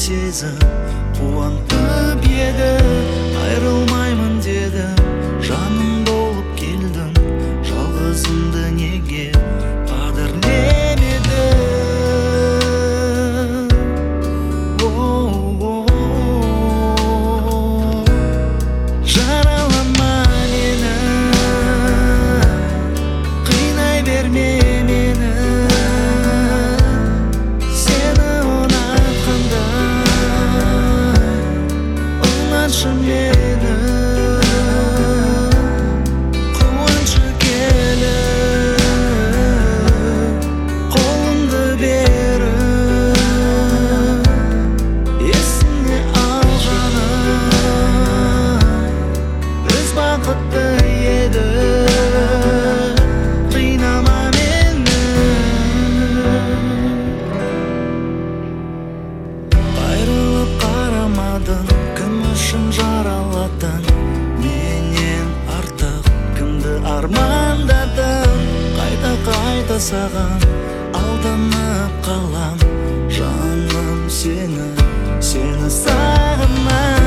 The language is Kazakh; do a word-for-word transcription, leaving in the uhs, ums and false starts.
сезіп қуантып еді. Айрылмаймын дедім, жаным болып келдім, жалғызымды неге қадірлемедің? Жаралама мені, қинай берме мені, сені ұнатқанда ұнатшы мені. Қуантшы келіп, қолыңды беріп, есіңе ал жаным, біз бақытты едік, қинама мені. Айрылып қарамадың, кім үшін жараладың, менен артық кімді армандадың? Қайта-қайта саған алданып қалам, жаным сені, сені сағынам.